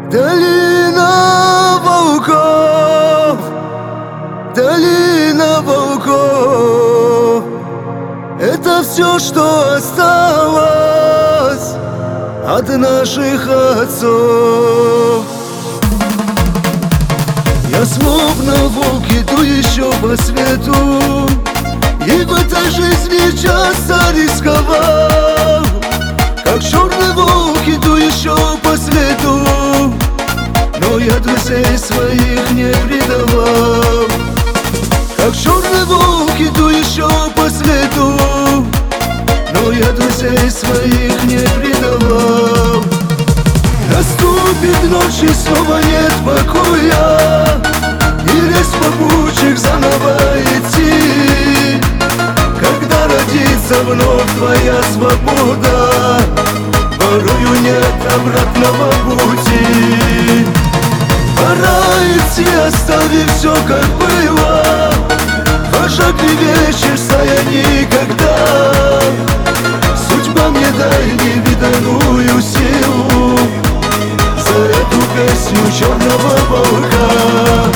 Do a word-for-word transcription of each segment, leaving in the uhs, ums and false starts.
Долина волков, долина волков, это все, что осталось от наших отцов. Я словно волк иду еще по свету, и в этой жизни часто рисковал. Как черный волк иду еще по свету, но я друзей своих не предавал. Как черный волк иду еще по свету, но я друзей своих не предавал. Наступит ночь и снова нет покоя, и лес попутчик заново идти. Когда родится вновь твоя свобода, порою нет обратного пути. Пора идти, оставив все как было. Вожак и вечерся я никогда. Судьба мне дай невиданную силу за эту песню черного волка.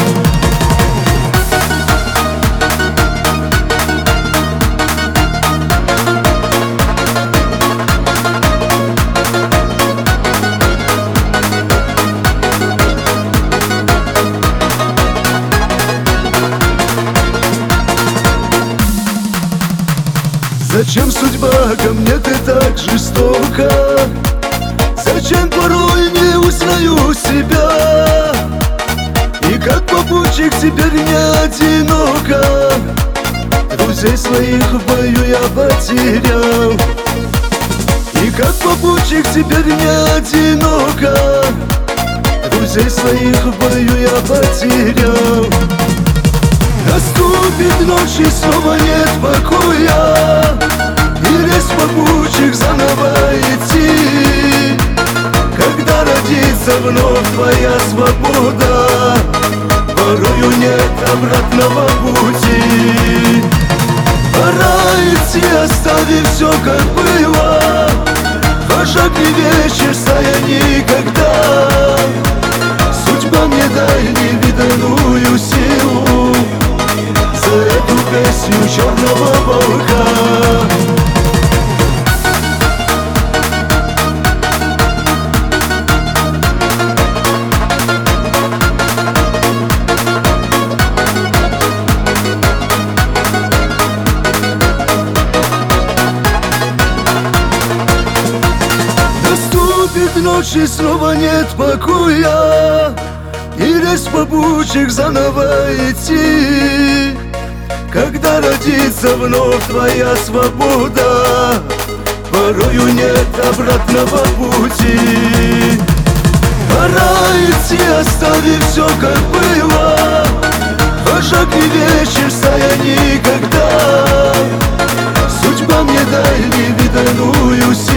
Зачем судьба ко мне ты так жестока? Зачем порой не узнаю себя? И как попутчик теперь не одиноко, друзей своих в бою я потерял. И как попутчик теперь не одиноко, друзей своих в бою я потерял. Наступит ночь и снова нет покоя, и лес попутчик заново идти. Когда родится вновь твоя свобода, порою нет обратного пути. Пора идти, оставив все как было. Вожак и вечерся я никогда. Судьба мне дай невиданную силу за эту песню черного волка. Наступит ночь и снова нет покоя, и лес попутчик заново идти. Когда родится вновь твоя свобода, порою нет обратного пути. Пора идти, оставив все как было. Вожак и вечерся я никогда. Судьба мне дай невиданную силу